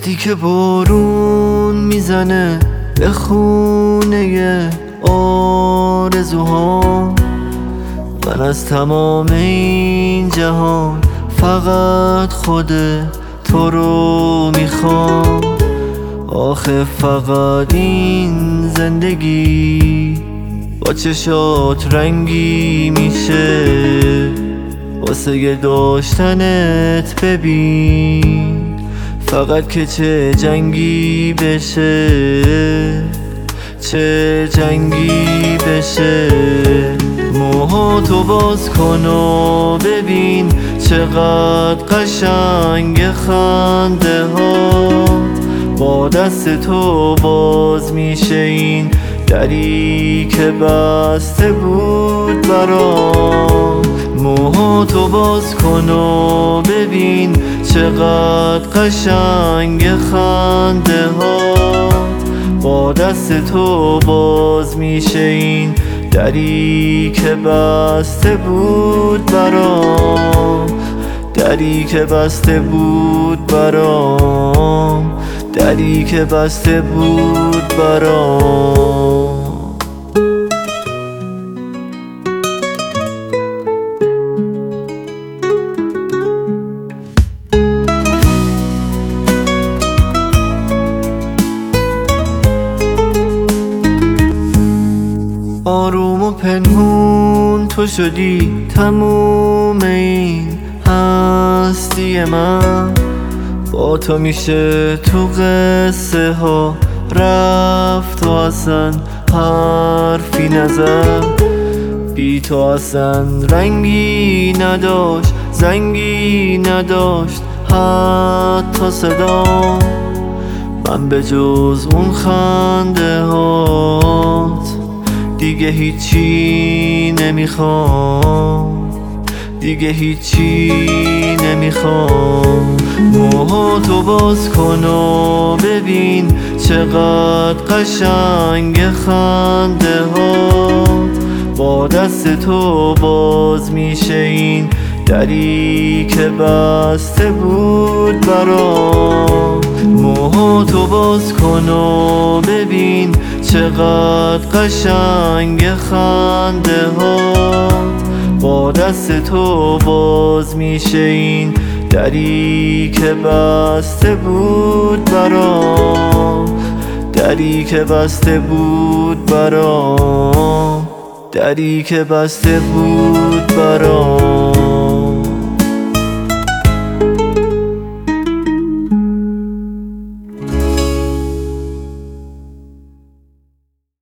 وقتی که بارون میزنه به خونه آرزوها، من از تمام این جهان فقط خود تو رو میخوام. آخه فقط این زندگی با چشات رنگی میشه، واسه داشتنت ببین فقط که چه جنگی بشه، چه جنگی بشه. موهاتو باز کن و ببین چقدر قشنگ خنده ها، با دست تو باز میشه این دری که بسته بود برام. موهاتو باز کن و ببین چقدر قشنگ خنده ها، با دست تو باز میشه این دری که بسته بود برام، دری که بسته بود برام، دری که بسته بود برام. آروم و پنهون تو شدی تموم این هستی من، با تو میشه تو قصه ها رفت و اصلا حرفی نزد. بی تو اصلا رنگی نداشت، زنگی نداشت حتی صدا. من به جز اون خنده هات دیگه هیچی نمیخوام، دیگه هیچی نمیخوام. موهاتو باز کن و ببین چقدر قشنگ خنده ها، با دست تو باز میشه این دری که بسته بود برام. موهاتو باز کن و ببین چقدر قشنگ خنده ها، با دست تو باز میشه این دری که بسته بود برام، دری که بسته بود برام، دری که بسته بود برام.